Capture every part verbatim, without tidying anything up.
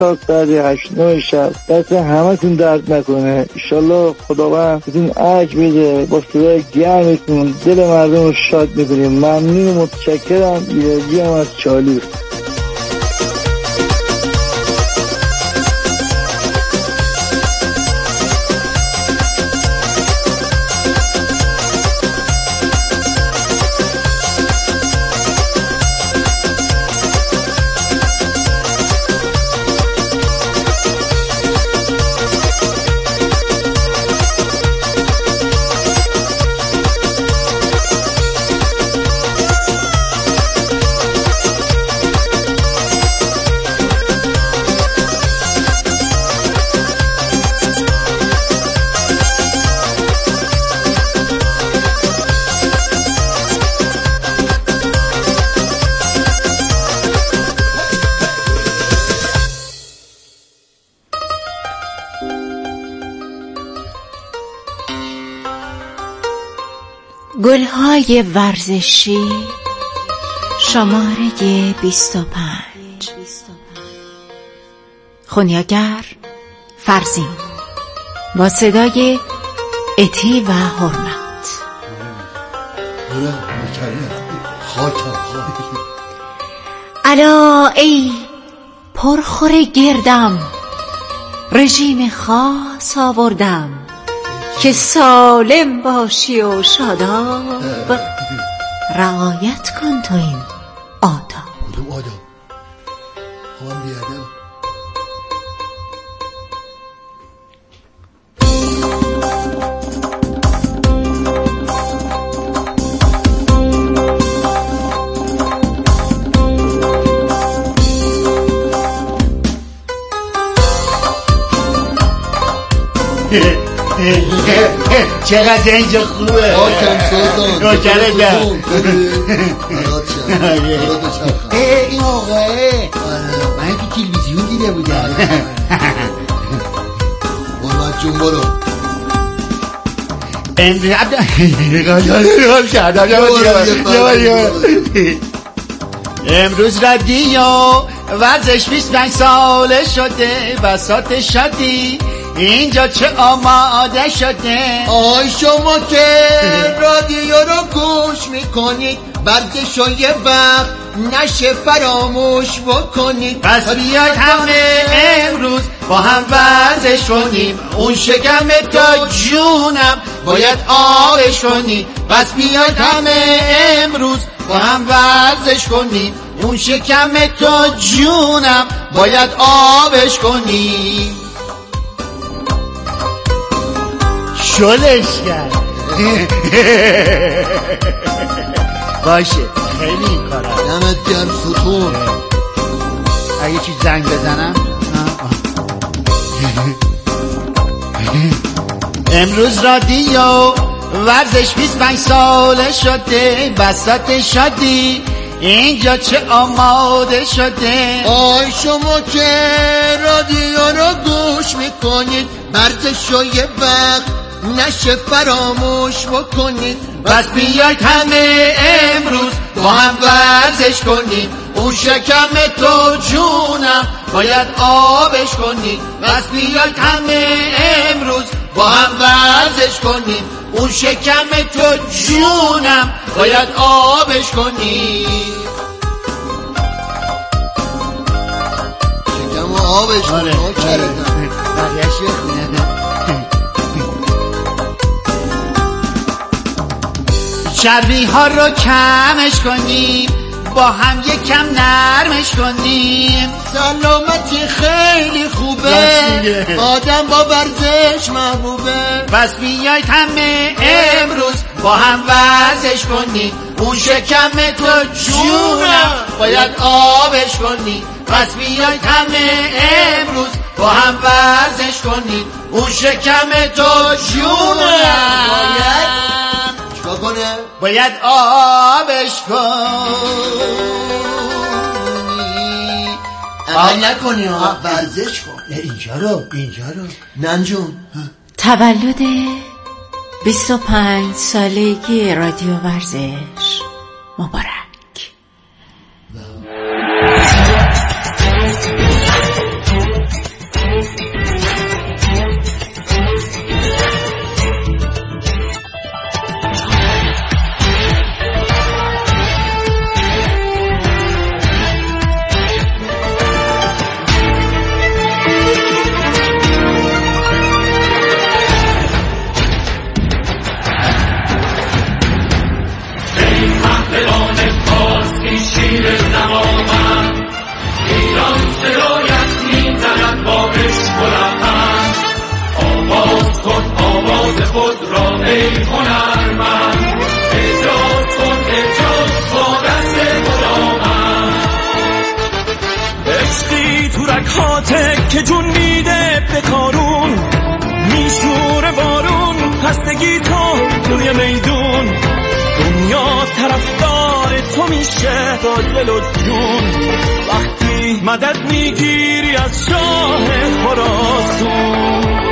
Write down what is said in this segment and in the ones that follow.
تا ساعت هشت نه شب. دست همه تون درد نکنه. انشالله خداوند بهتون عجب بده. با صدای گرمتون دل مردم رو شاد میکنیم. ممنون و متشکرم. ایرادی هم از چالوس. گلهای ورزشی شماره بیست و پنج. خونیاگر فرزین با صدای اتی و حرمت. الا ای پرخور گردم، رژیم خاص آوردم که سالم باشی و شاداب. رعایت کن تو این آداب. کدوم آداب؟ خواهم بیادم. چقدر اینجا خوبه. آکم سلطان نوکره جان. این آقاه من تو تلویزیون دیده بودم. برمت جون برو. امروز رادیو ورزش بیست و پنج ساله شده. بساط شادی اینجا چه آماده شده. آی شما که رادیو رو گوش میکنید، ورزش رو یه وقت نشه فراموش بکنید. پس بیاید همه امروز با هم ورزش کنیم. اون شکم تا جونم باید آبش کنیم. پس بیاید همه امروز با هم ورزش کنیم. اون شکم تا جونم باید آبش کنیم. شلش کرد. باشه خیلی این کارم. دمت گرم ستون. اگه چیز زنگ بزنم. امروز رادیو ورزش بیست و پنج ساله شده. بساط شادی اینجا چه آماده شده. آی شما که رادیو رو گوش میکنید، ورزش رو یه وقت نشه فراموش بکنید. پس بیاید همه امروز با هم ورزش کنیم. اون شکم تو جونم باید آبش کنیم. پس بیاید همه امروز با هم ورزش کنیم. اون شکم تو جونم باید آبش کنیم. شکم آبش کنیم. بقیه‌اش یه چربی ها رو کمش کنیم. با هم یکم نرمش کنیم. سلامتی خیلی خوبه. آدم با ورزش محبوبه. پس بیایید همه امروز با هم ورزش کنیم. اون شکم تو جونم باید آبش کنیم. پس بیایید همه امروز با هم ورزش کنیم. اون شکم تو جونم باید کنه؟ باید آبش کنی. عمل نکنی ها، ورزش کن. اینجا رو اینجا رو ننجون. تولد بیست و پنج سالگی رادیو ورزش مبارک. ای هنرمند اجاز کن اجاز با دست مدامن عشقی تو رکاته که جون میده به کارون میشور بارون هستگی تو توی میدون دنیا طرفدار تو میشه با دل و جون وقتی مدد میگیری از شاه خراسان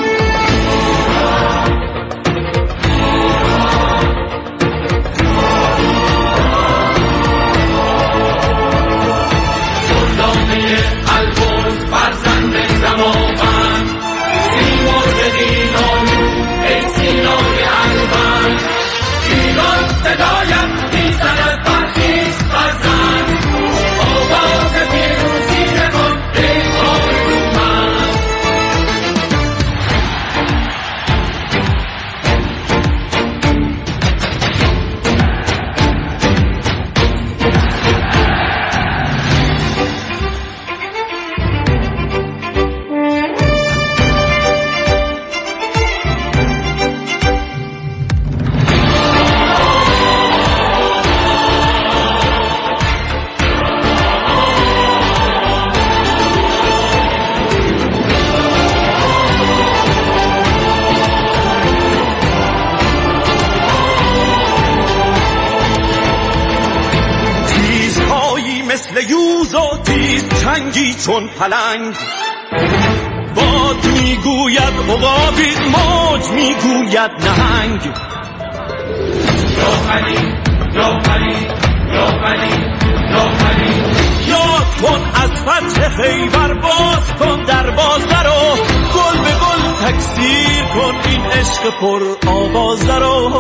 چون پلنگ باد میگوید عقابید موج میگوید نهنگ یا پری یا پری یا پری یا پری یاد کن از فتح خیبر باز کن در بازدر و گل به گل تکثیر کن این عشق پر آوازدر و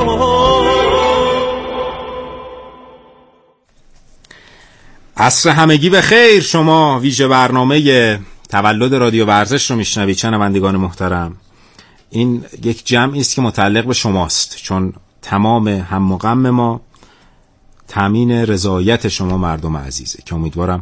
عصر همگی به خیر. شما ویژه برنامه تولد رادیو ورزش رو میشنوید شنوندگان محترم. این یک جمعی است که متعلق به شماست، چون تمام هم و غم ما تامین رضایت شما مردم عزیزه که امیدوارم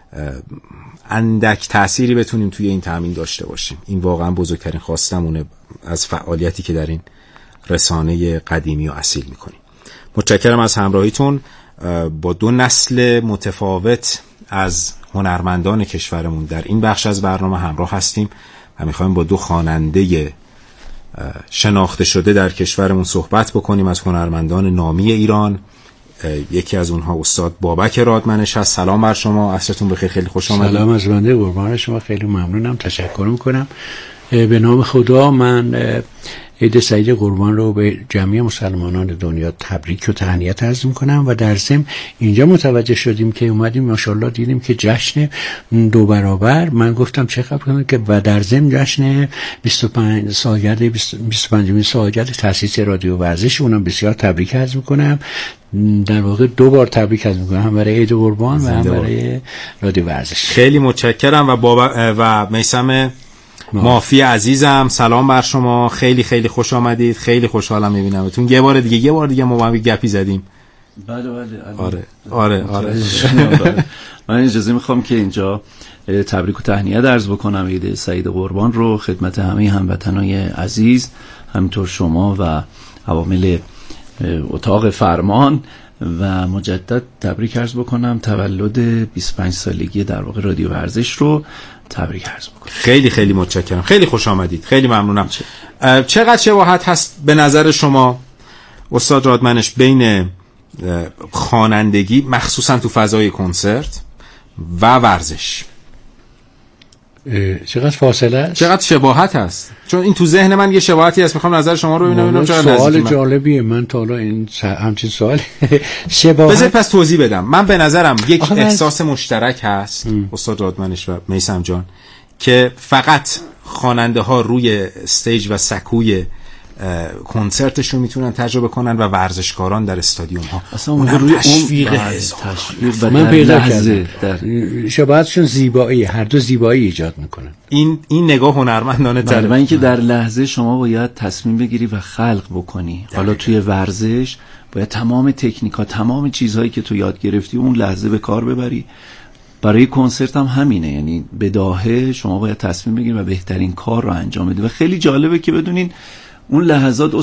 اندک تأثیری بتونیم توی این تامین داشته باشیم. این واقعا بزرگترین خواستمونه از فعالیتی که در این رسانه قدیمی و اصیل میکنیم. متشکرم از همراهیتون. با دو نسل متفاوت از هنرمندان کشورمون در این بخش از برنامه همراه هستیم و میخوایم با دو خواننده شناخته شده در کشورمون صحبت بکنیم، از هنرمندان نامی ایران. یکی از اونها استاد بابک رادمنش هست. سلام بر شما، عصرتون بخیر، خیلی خوش آمدید. سلام از بنده، قربان شما، خیلی ممنونم، تشکر میکنم. به نام خدا من عید سعید قربان رو به جمعی مسلمانان دنیا تبریک و تهنیت عرض میکنم و در ضمن اینجا متوجه شدیم که اومدیم ماشاءالله دیدیم که جشن دو برابر، من گفتم چه خبر کنم که و در ضمن جشن بیست و پنج سالگرد بیست و پنجمین سالگرد تأسیس رادیو ورزش، اونم بسیار تبریک عرض میکنم. در واقع دو بار تبریک عرض میکنم، هم برای عید قربان و هم برای رادیو ورزش. خیلی متشکرم. و بابا و میثم مافی عزیزم، سلام بر شما، خیلی خیلی خوش آمدید، خیلی خوشحالم میبینمتون. یه بار دیگه یه بار دیگه ما با هم گپی زدیم. بله بله. آره آره آره. من اجازه میخوام که اینجا تبریک و تهنیت عرض بکنم عید سعید قربان رو خدمت همه هموطنای عزیز، همینطور شما و عوامل اتاق فرمان، و مجدد تبریک عرض بکنم تولد بیست و پنج سالگی در واقع رادیو ورزش رو تبریک عرض بکنم. خیلی خیلی متشکرم، خیلی خوش آمدید، خیلی ممنونم. چقدر شباهت هست به نظر شما استاد رادمنش بین خوانندگی مخصوصا تو فضای کنسرت و ورزش؟ چقدر فاصله است؟ چقدر شباهت هست؟ چون این تو ذهن من یه شباهتی هست، میخوام نظر شما رو ببینم. اینم چقدر سوال جالبیه، من تا حالا این همچین سوال شباهت. بذار پس توضیح بدم. من به نظرم یک احساس مشترک هست ام. استاد رادمنش و میثم جان، که فقط خواننده ها روی استیج و سکوی کنسرتشون میتونن تجربه کنن و ورزشکاران در استادیوم ها اصلا اون روی تشویق تشویق من پیدا کردم شباهتشون زیبایی، هر دو زیبایی ایجاد میکنن. این این نگاه هنرمندانه تره. و اینکه در لحظه شما باید تصمیم بگیری و خلق بکنی. حالا توی ورزش باید تمام تکنیکا، تمام چیزهایی که تو یاد گرفتی اون لحظه به کار ببری. برای کنسرت هم همینه، یعنی بداهه شما باید تصمیم بگیری و بهترین کار رو انجام بدی. و خیلی جالبه که بدونین اون لحظات استاد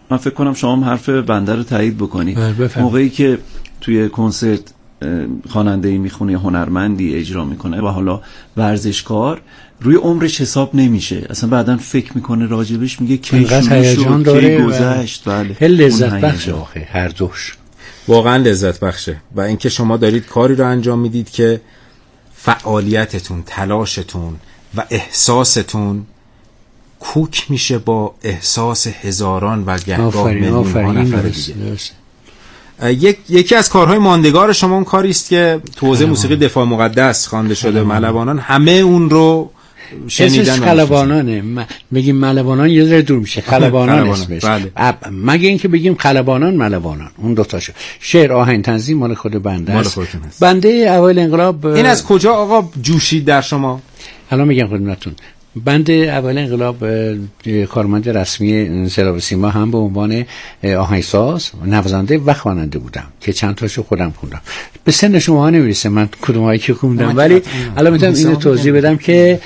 من فکر کنم شما هم حرف بنده رو تایید بکنید. موقعی که توی کنسرت خواننده‌ای میخونه، هنرمندی اجرا میکنه و حالا ورزشکار، روی عمرش حساب نمیشه، اصلا بعداً فکر میکنه راجبش، میگه کی شروع شد کی گذشت. بله هل لذت بخشه آخه هر دوش، واقعا لذت بخشه. و اینکه شما دارید کاری رو انجام میدید که فعالیتتون، تلاشتون و احساستون کوک میشه با احساس هزاران و گهگاه میلیون ها نفر دیگه. یک یکی از کارهای ماندگار شما اون کاری است که تو حوزه موسیقی دفاع مقدس خوانده شده، ملوانان. همه اون رو شنیدن. خلبانانه م... بگیم ملوانان یه ذره دور میشه، خلبانان اسمش. بله. مگه اینکه بگیم خلبانان ملوانان، اون دو تاشو. شعر آهنگ تنظیم مال خود بنده است. بنده اول انقلاب. این از کجا آقا جوشید در شما؟ الان میگم خدمتتون. بند اول انقلاب کارمند رسمی صدا و سیما هم به عنوان آهنگساز، نوازنده و خواننده بودم که چند تاشو خودم خوندم. به سن شما نمیرسه من کدومایی که خوندم، ولی الان میتونم اینو توضیح بدم که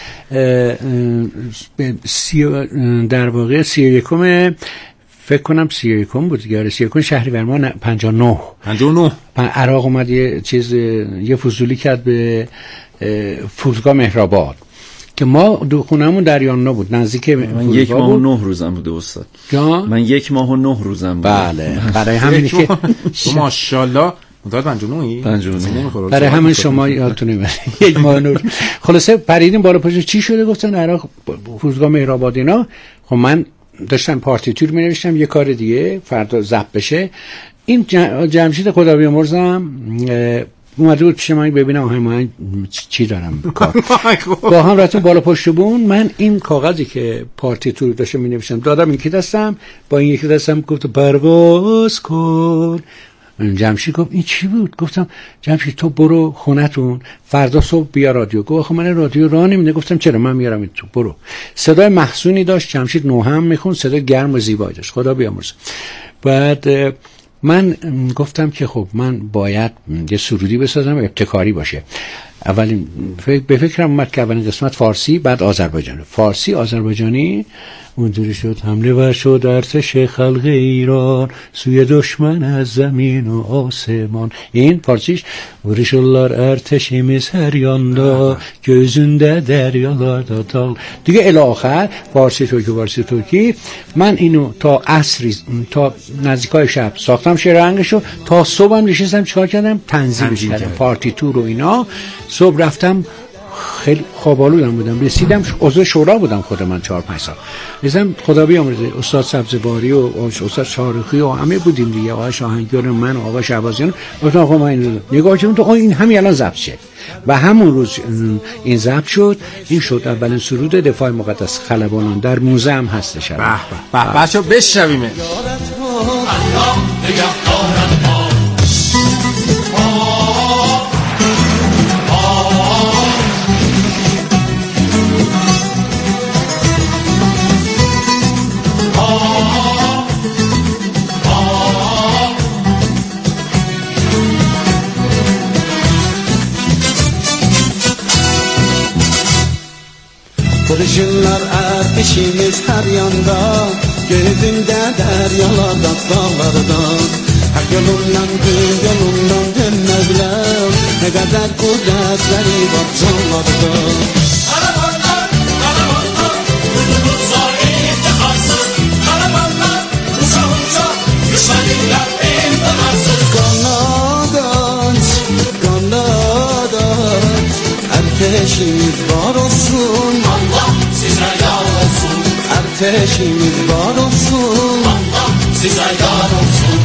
در واقع سی و یکم فکر کنم سی و یکم بود دیگه، سی و یکم شهریور ماه پنجاه و نه پنجاه و نه عراق اومد یه چیز یه فضولی کرد به فرودگاه مهرآباد که ما دو خونمون در یاننا بود، نزدیک من یک ماه و نه روزم بوده استاد. من یک ماه و نه روزم بوده. بله برای همین که ماشاءالله مدت پنجاه و نه پنجاه و نه برای همین شما یادتون نمیاد یک ماه و نه. خلاصه پریدیم بالا پشت چی شده، گفتن عراق فرودگاه مهرآباد اینا. خب من داشتم پارتیتور می نوشتم یه کار دیگه فردا ضبط بشه. این جمشید خدا بیامرزم اومده بود پیش من ببینم آهنگ من چی دارم کار. با هم رفتم بالا پشت بون، من این کاغذی که پارتیتور داشتم می نوشتم دادم این که دستم، با این یکی دستم گفت پرواز کن. جمشید گفت این چی بود؟ گفتم جمشید تو برو خونتون فردا صبح بیا رادیو. گفت آخه من رادیو راه نمیده. گفتم چرا، من میارم تو، برو. صدای محسونی داشت جمشید، نوهم میخوند، صدای گرم و زیبایی داشت، خدا بیامرزه. بعد من گفتم که خب من باید یه سرودی بسازم ابتکاری باشه. اولین فکر به فکرم اومد که اولین قسمت فارسی، بعد آذربایجانی. فارسی آذربایجانی اونجوری شد حمله ور شد ارتش خلق ایران سوی دشمن از زمین و آسمان. این فارسیش vuruşurlar ارتشimiz her yanda gözünde deryalarda dal دیگه الی آخر. فارسی ترکی فارسی ترکی. من اینو تا عصری تا نزدیکای شب ساختم شعر آهنگشو، تا صبحم نشستم چیکار کردم تنظیمش کردم پارتیتور و اینا. صبح رفتم خیلی خوابالودم بودم، رسیدم عضو شورا بودم خود من چهار پنج سال. رسیدم خدا بیامرزه استاد سبزواری و استاد شارخی و همه بودیم دیگه، آقای شاهنگیان و من و آقای شعبازیان. گفتم آقا من این نگاه کردم تو این همین الان ضبط شد و همون روز این ضبط شد. این شد اولین سرود دفاع مقدس خلبانان، در موزه هم هستش. به به بچا بشنویم. Vuruşurlar ateşimiz her yanda, gözünde deryalarda dağlarda. Her yolundan bir yolundan dönmezler, ne kadar kudretleri var canlarda. Karamanlar, karamanlar, kudurur sahip tıkarsız. Karamanlar, uçak uçak, düşmanlar intiharsız. Kanadat, kanadat, ateşimiz var olsun. Allah size yar olsun. Ateşimiz var olsun. Allah size yar olsun.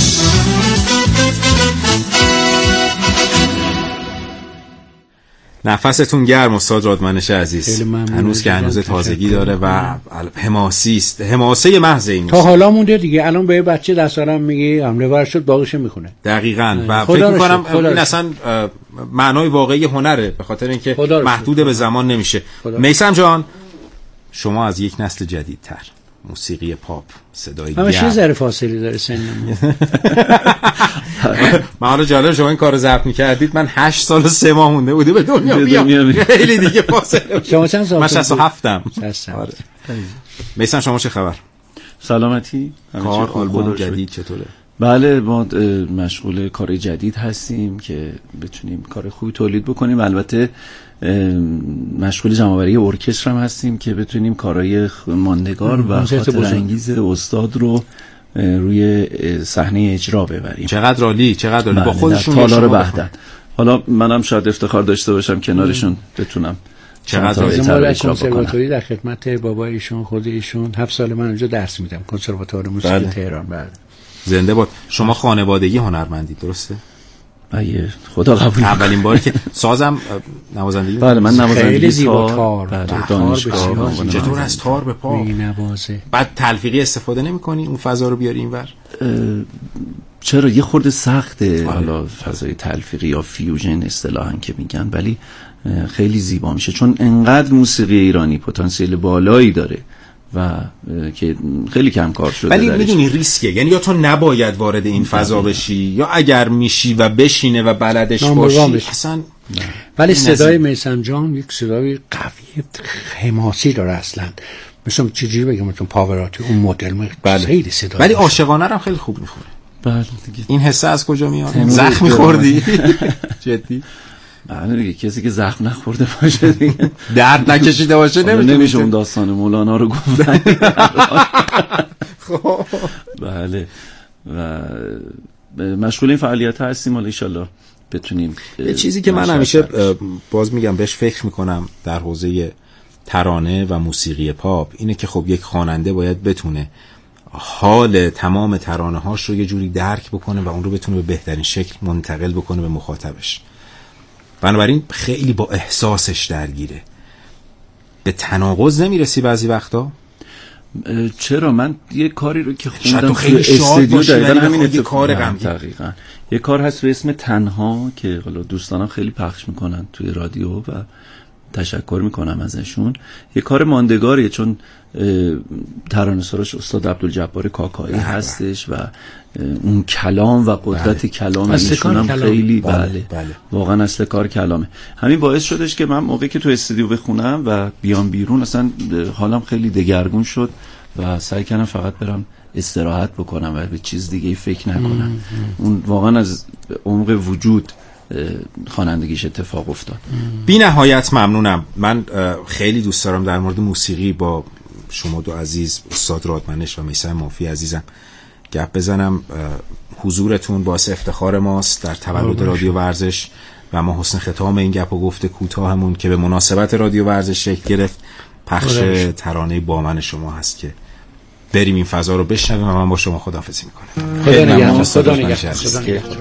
نفستون گرم استاد رادمنش عزیز، هنوز که هنوز تازگی داره و حماسی است، حماسه محض این تا حالا مونده دیگه. الان به بچه ده سالم میگی حمله ور شد باقیش میخونه دقیقاً و فکر میکنم این اصلا معنای واقعی هنره، به خاطر اینکه محدود به زمان نمیشه. میثم جان شما از یک نسل جدیدتر، موسیقی پاپ، صدای گرم، همه ذره فاصله داره سنمون. من حالا جالب شما این کارو ضبط می‌کردید من هشت سال و سه ماه مونده بوده به دنیا بیام، خیلی دیگه فاصله. شما چند سال؟ من شصت و هفتم. آره. میثم شما چه خبر؟ سلامتی. کار آلبوم جدید چطوره؟ بله ما مشغول کار جدید هستیم که بتونیم کار خوبی تولید بکنیم. البته مشغول جمع‌آوری ارکستر هم هستیم که بتونیم کارهای ماندگار و خاطر انگیز استاد رو روی صحنه اجرا ببریم. چقدر عالی، چقدر عالی. با خودشون تالار بهدن. حالا منم شاید افتخار داشته باشم کنارشون بتونم چقدر عالی. کنسرواتوری در خدمت بابای ایشون، خود ایشون هفت سال من اونجا درس میدم، کنسرواتوار موسیقی بله. تهران. بله زنده باد. شما خانوادگی هنرمندی درسته؟ اگه خدا قبول. اولین باری که سازم نوازندگی. بله من نوازندگی خیلی زیبا تار. دانشگاه. چطور از تار به پا؟ بی‌نوازه. بعد تلفیقی استفاده نمی‌کنی اون فضا رو بیاری اینور؟ چرا یه خورده سخته حالا فضای تلفیقی یا فیوژن اصطلاحاً که میگن، ولی خیلی زیبا میشه چون انقدر موسیقی ایرانی پتانسیل بالایی داره و که خیلی کم کار شده. ولی میدونی ریسکه، یعنی یا تو نباید وارد این فضا بشی یا اگر میشی و بشینه و بلدش باشی اصلا. ولی صدای میثم جان یک صدای قوی حماسی داره اصلا، مثلا چجوری بگم مثلا پاوراتی اون مدل بله. خیلی صدا ولی عاشقانه هم خیلی خوب میخوره. بله دیگه. این حسه از کجا میاد؟ زخم می‌خوردی؟ جدی؟ بله دیگه، کسی که زخم نخورده باشه دیگه درد نکشیده باشه نمیشه اون داستان مولانا رو گفتن. خب بله و مشغول این فعالیت هستیم. حالا ان شاءالله بتونیم. یه چیزی که من همیشه باز میگم بهش فکر میکنم در حوزه ترانه و موسیقی پاپ اینه که خب یک خواننده باید بتونه حال تمام ترانه هاش رو یه جوری درک بکنه و اون رو بتونه به بهترین شکل منتقل بکنه به مخاطبش. بنابراین خیلی با احساسش درگیره. به تناقض نمیرسی بعضی وقتا؟ چرا من یه کاری رو که تو خوندم خیلی شاد باشی دقیقاً همین یه کار غمگین. دقیقاً یه کار هست به اسم تنها که حالا دوستانم خیلی پخش میکنن توی رادیو و تشکر میکنم ازشون. یه کار ماندگاریه چون ترانه‌سراش استاد عبدالجبار کاکایی هستش و اون کلام و قدرت بله. کلام ایشون هم خیلی بله. بله. بله. واقعا اصل کار کلامه. همین باعث شدش که من موقعی که تو استودیو بخونم و بیام بیرون اصلا حالم خیلی دگرگون شد و سعی کردم فقط برم استراحت بکنم و به چیز دیگه فکر نکنم. ام ام. اون واقعا از عمق وجود خوانندگیش اتفاق افتاد. بی نهایت ممنونم. من خیلی دوست دارم در مورد موسیقی با شما دو عزیز استاد رادمنش و میثم مافی عزیزم گپ بزنم. حضورتون باعث افتخار ماست در تولد رادیو ورزش و ما حسن ختام این گپ و گفته کوتاهمون که به مناسبت رادیو ورزش شکل گرفت پخش ترانه با من شما هست که بریم این فضا رو بشنویم و من با شما خداحافظی میکنم. خدا نگهدار. خدا نگهدار.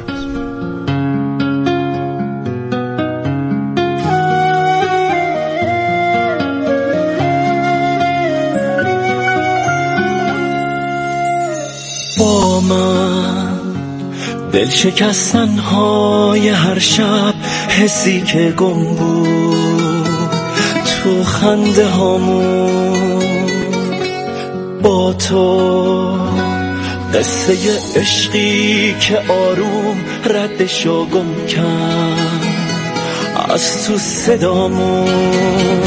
با من دل شکستن های هر شب حسی که گم بود تو خنده هامون با تو قصه عشقی که آروم ردشو گم کرد از تو صدامون.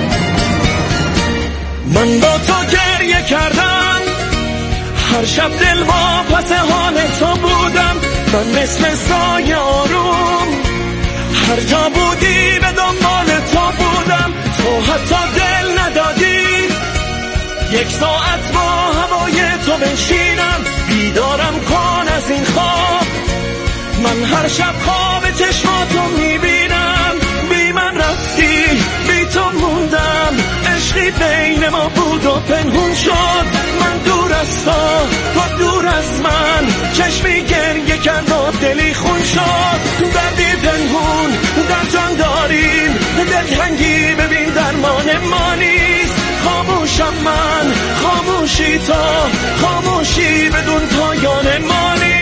من با تو گریه کردم هر شب دل با پس حال تو بودم. من مثل سایه آروم هر جا بودی به دنبال تو بودم. تو حتی دل ندادی یک ساعت با هوای تو بنشینم. بیدارم کن از این خواب. من هر شب خواب چشماتو میبینم. بی من رفتی بی تو موندم. عشقی بین ما بود و پنهون شد. من دور از تو تو دور از من. چشمی گریه کرد و دلی خون شد. دردی پنهون در جان داریم. دلتنگی ببین درمان ما نیست. خاموشم من خاموشی تو خاموشی بدون پایان ما نیست.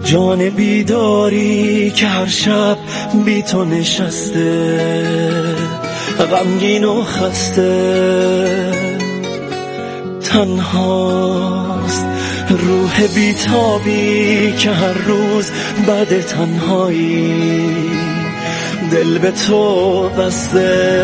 جان بیداری که هر شب بی تو نشسته غمگین و خسته تنهاست، روح بیتابی که هر روز بعد تنهایی دل به تو بسته.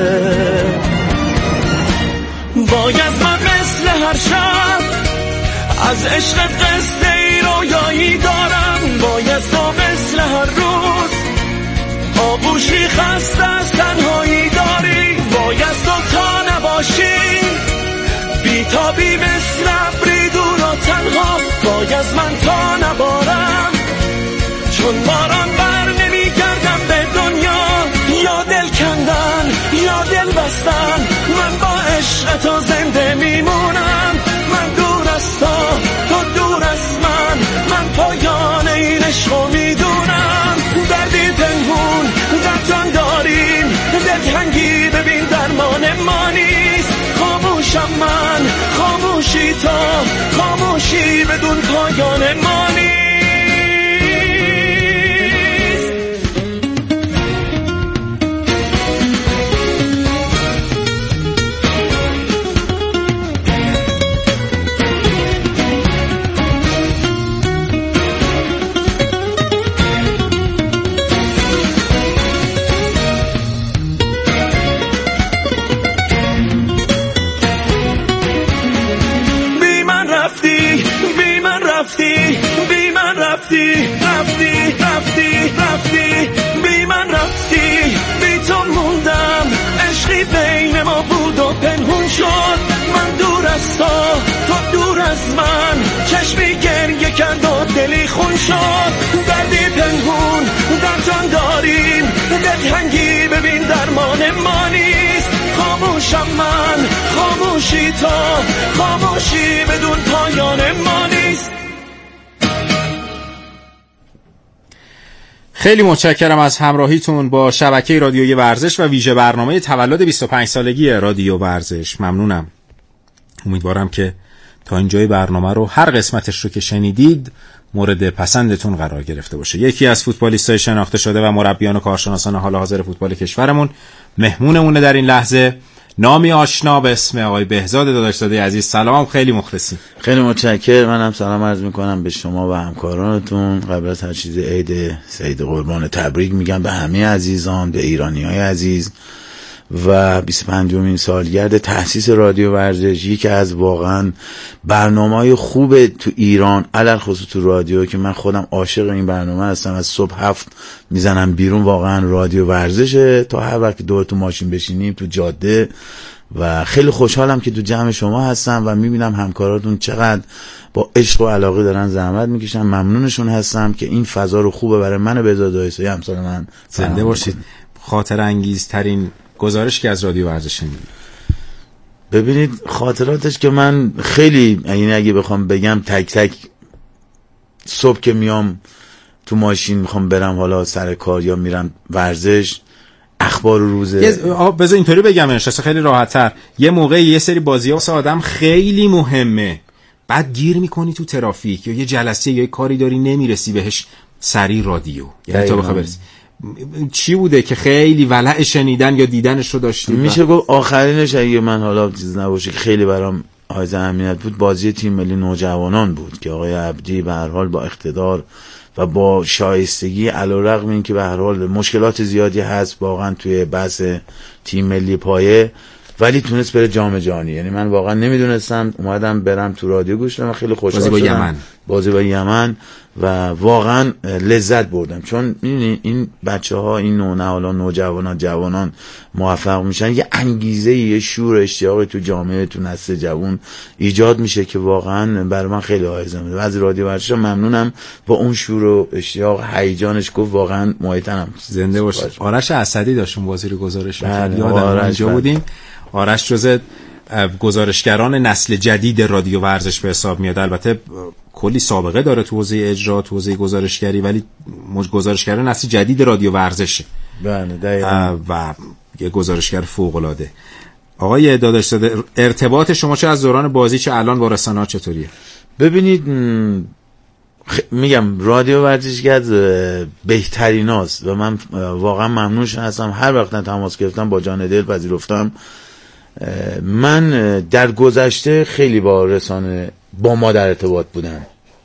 باید من مثل هر شب از عشق قصه ای رویایی دارم، باید تو مثل هر روز آغوشی خسته از تنهایی داری، باید تو تا نباشی بیتابی مثل ابری دور و تنها، باید من تا نبارم چون باران بر نمی گردم به دنیا، یا دل کندن یا دل بستن، من با عشق تو زنده میمونم، من دور از تو تو دور از من، من پایان این عشقو میدونم، دردی پنهون در جان داریم، دلتنگی ببین درمان ما نیست، خاموشم من خاموشی تو، خاموشی بدون پایان ما نیست. بی من رفتی رفتی رفتی رفتی بی من رفتی، بی تو موندم، عشقی بین ما بود و پنهون شد، من دور از تو تو دور از من، چشمی گریه کرد و دلی خون شد، دردی پنهون در جان داریم، دلتنگی ببین درمان ما نیست، خاموشم من خاموشی تو، خاموشی بدون پایان ما نیست. خیلی متشکرم از همراهیتون با شبکه رادیویی ورزش و ویژه برنامه تولد بیست و پنج سالگی رادیو ورزش. ممنونم. امیدوارم که تا اینجای برنامه رو هر قسمتش رو که شنیدید مورد پسندتون قرار گرفته باشه. یکی از فوتبالیستای شناخته شده و مربیان و کارشناسان حال حاضر فوتبال کشورمون مهمونمونه در این لحظه، نامی آشنا به اسم آقای بهزاد داداشزاده عزیز. سلام، خیلی مخلصیم. خیلی متشکرم. منم سلام عرض میکنم به شما و همکارانتون. قبل از هر چیز عید سید قربان تبریک میگم به همه عزیزان، به ایرانی‌های عزیز و بیست و پنجمین سالگرد تأسیس رادیو ورزش، یکی از واقعا برنامه‌های خوب تو ایران، علل خصوص تو رادیو که من خودم عاشق این برنامه هستم. از صبح هفت میزنم بیرون، واقعا رادیو ورزشه تا هر وقت دور تو ماشین بشینیم تو جاده، و خیلی خوشحالم که تو جمع شما هستم و میبینم همکاراتون چقدر با عشق و علاقه دارن زحمت میکشن. ممنونشون هستم که این فضا رو خوبه برای من و بهزاد عیسی همسال من. زنده باشید. خاطر انگیزترین گزارش که از رادیو ورزش شنیدید؟ ببینید خاطراتش که من خیلی، یعنی اگه بخوام بگم تک تک، صبح که میام تو ماشین میخوام برم حالا سر کار یا میرم ورزش، اخبار روزه. بذار اینطوری بگم نشسته خیلی راحت‌تر. یه موقع یه سری بازی‌ها واسه آدم خیلی مهمه، بعد گیر میکنی تو ترافیک یا یه جلسه یا یه کاری داری نمیرسی بهش، سریع رادیو، یعنی تو بخوای برسی. چی بوده که خیلی ولع شنیدن یا دیدنش رو داشتی؟ میشه گفت آخرینش اگه من حالا چیز نباشه که خیلی برام حائز اهمیت بود، بازی تیم ملی نوجوانان بود که آقای عبدی به هر حال با اقتدار و با شایستگی، علیرغم این که به هر حال مشکلات زیادی هست واقعا توی بحث تیم ملی پایه، ولی تونست بره جام جهانی. یعنی من واقعا نمیدونستم، اومدم برم تو رادیو گوش کردم، خیلی خوشحال شدم. بازی با یمن بازی با یمن و واقعا لذت بردم، چون می‌بینی این بچه‌ها، این نونهالان، نوجوانان، جوانان موفق میشن، یه انگیزه، یه شور، اشتیاقی تو جامعه، تو نسل جوان ایجاد میشه که واقعا برای من خیلی حائزه. و از رادیو ورزش ممنونم، با اون شور و اشتیاق هیجانش گفت واقعا مایتنم. زنده باشید. آرش اسدی داشت اون بازی رو گزارش می‌کرد، یادم اونجا بودیم. آرش جزء گزارشگران نسل جدید رادیو ورزش به حساب میاد. البته کلی سابقه داره تو حوزه اجرا، تو حوزه گزارشگری، ولی گزارشگر نسل جدید رادیو ورزشه. بله دقیقاً. و یه گزارشگر فوق العاده. آقای داداشزاده، ارتباط شما چه از دوران بازی چه الان با رسانه‌ها چطوریه؟ ببینید خ... میگم رادیو ورزشگر بهتریناست و من واقعا ممنونش هستم. هر وقت تماس گرفتم با جان دل پذیرفتم. من در گذشته خیلی با رسانه با ما در ارتباط بودم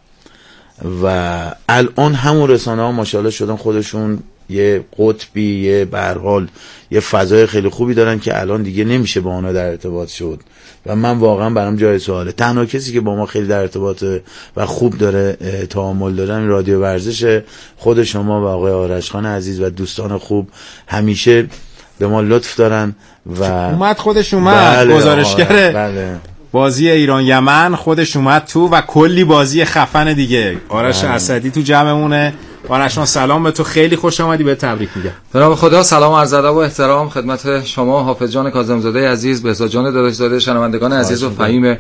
و الان همون رسانه ها ماشاءالله شدن خودشون یه قطبی، یه به هر حال یه فضای خیلی خوبی دارن که الان دیگه نمیشه با اونا در ارتباط شد و من واقعا برام جای سواله. تنها کسی که با ما خیلی در ارتباط و خوب داره تعامل دارن رادیو ورزش. خود شما و آقای آرش خان عزیز و دوستان خوب همیشه به ما لطف دارن و اومد خودش اومد بله گزارشگر بله. بازی ایران یمن خودش اومد تو و کلی بازی خفن دیگه. آرش بله. اسدی تو جمعمونه. آرش سلام به تو، خیلی خوش آمدی، به تبریک میگم. به نام خدا، سلام عرض ادب و احترام خدمت شما حافظ جان کاظم‌زاده عزیز، بهزاد جان داداش‌زاده، شنوندگان عزیز و فهیم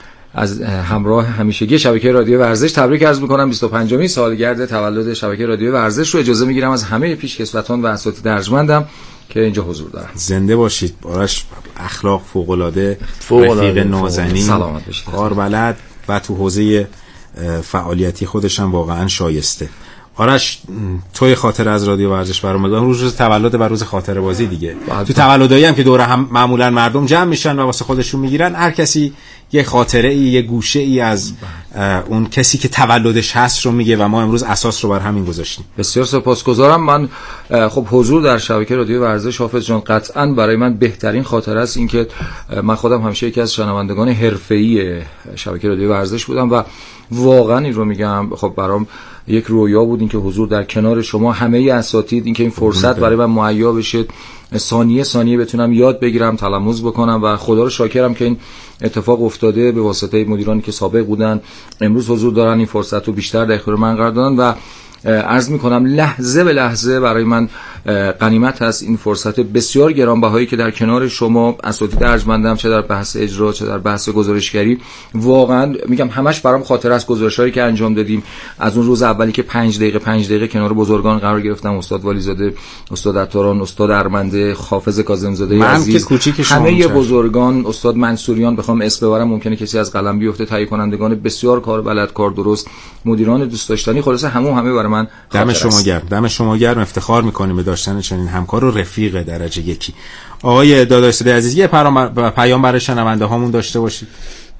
از همراه همیشگی شبکه رادیو ورزش. تبریک عرض می‌کنم بیست و پنجمین سالگرد تولد شبکه رادیو ورزش رو. اجازه می‌گیرم از همه پیشکسوتان و اساتید ارجمندم که اینجا حضور دارن. زنده باشید. آرش اخلاق فوق‌العاده، رفیق نازنین، سلامت باشید، کاربلد و تو حوزه فعالیتی خودش هم واقعا شایسته. آرش توی خاطر از رادیو ورزش برام بگم. روز روز تولد و روز خاطره بازی دیگه. تو تولدایی هم که دور هم معمولا مردم جمع میشن و واسه خودشون میگیرن، هر کسی یه خاطره ای، یه گوشه ای از اون کسی که تولدش هست رو میگه و ما امروز اساس رو بر همین گذاشتیم. بسیار سپاسگزارم. من خب حضور در شبکه رادیو ورزش حافظ جان قطعاً برای من بهترین خاطره است. این که من خودم همیشه یکی از شنوندگان حرفه‌ای شبکه رادیو ورزش بودم و واقعا این رو میگم خب برام یک رویا بود این که حضور در کنار شما همه اساتید، این که این فرصت برای من مهیا بشه، ثانیه ثانیه بتونم یاد بگیرم، تلموذ بکنم و خدا رو شاکرم که این اتفاق افتاده. به واسطه مدیرانی که سابق بودن امروز حضور دارن، این فرصت رو بیشتر در اختیار من قرار دادن و عرض میکنم لحظه به لحظه برای من غنیمت هست این فرصت بسیار گرانبهایی که در کنار شما اساتید ارجمندم، چه در بحث اجرا چه در بحث گزارشگری. واقعا میگم همش برام خاطره است گزارشایی که انجام دادیم از اون روز اولی که پنج دقیقه پنج دقیقه کنار بزرگان قرار گرفتم، استاد والیزاده، استاد عطاران، استاد ارمنده، حافظ کاظم‌زاده عزیز، همه بزرگان، استاد منصوریان، بخوام اسم ببرم ممکنه کسی از قلم بیفته، تهیه کنندگان بسیار کار بلد، کار درست، مدیران دوست داشتنی، خلاصه همون همه برای من دم شما گرم. دم شما گرم. افتخار میکنیم به داشتن چنین همکار و رفیق درجه یکی. آقای داداشزاده عزیز یه پیام برای شنونده هامون داشته باشید.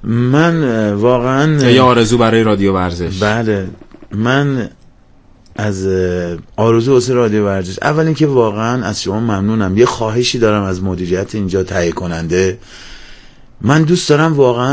من واقعا یه آرزو برای رادیو ورزش. بله، من از آرزو واسه رادیو ورزش اول اینکه واقعا از شما ممنونم. یه خواهشی دارم از مدیریت اینجا تهیه کننده. من دوست دارم واقعا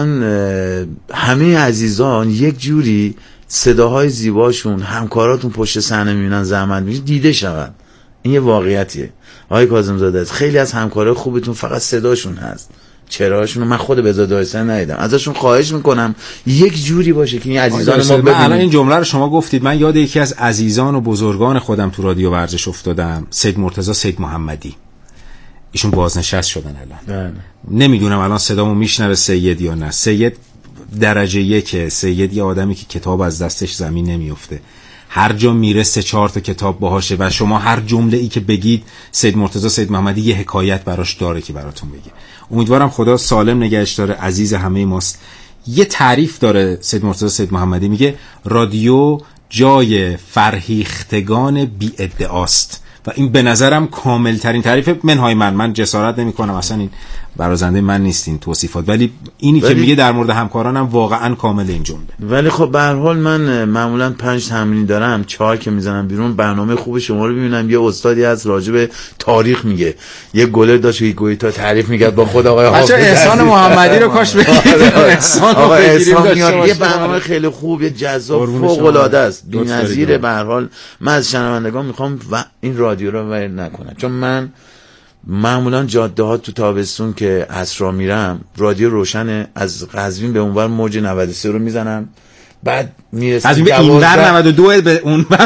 همه عزیزان یک جوری صداهای زیباشون، همکاراتون پشت صحنه میبینن، زحمت میکشن، دیده شون. این یه واقعیتیه. آقای کاظم‌زاده است، خیلی از همکارای خوبتون فقط صداشون هست، چراهاشون من خود به زادایسن ندیدم. ازشون خواهش میکنم یک جوری باشه که این عزیزان ما ببینن. الان این جمله رو شما گفتید، من یاد یکی از عزیزان و بزرگان خودم تو رادیو ورزش افتادم، سید مرتضی سید محمدی. ایشون بازنشست شدن الان. نمیدونم الان صدامو میشنوه سید یا نه. سید درجه یک. سید یه آدمی که کتاب از دستش زمین نمیفته، هر جا میره سه چهار تا کتاب باهاشه و شما هر جمله ای که بگید سید مرتضی سید محمدی یه حکایت براش داره که براتون بگه. امیدوارم خدا سالم نگهش داره، عزیز همه ماست. یه تعریف داره سید مرتضی سید محمدی، میگه رادیو جای فرهیختگان بی ادعاست و این به نظرم کامل ترین تعریف منهای من من جسارت نمی کنم، اصلا این برازنده من نیست این توصیفات، ولی اینی ولی... که میگه در مورد همکارانم واقعا کامل این جمله. ولی خب به هر حال من معمولا پنج تمرین دارم، چهار که میزنم بیرون برنامه خوب شما رو ببینم. یه استادی از راجب تاریخ میگه، یه گلر داشت که گویتا تعریف میگه با خود آقای حافظ احسان محمدی رو کاش بگیرید. احسان آقا احسان یه برنامه خیلی خوب، یه جذاب، فوق العاده است، بی‌نظیره. به هر حال من از شنوندگان میخوام و این رادیو رو ور نکنن، چون من معمولا جاده ها تو تابستون که عصرا میرم رادیو روشنه، از قزوین به اونور موج نود و سه رو میزنم، بعد میرسم از این به اینور نود و دو به اونور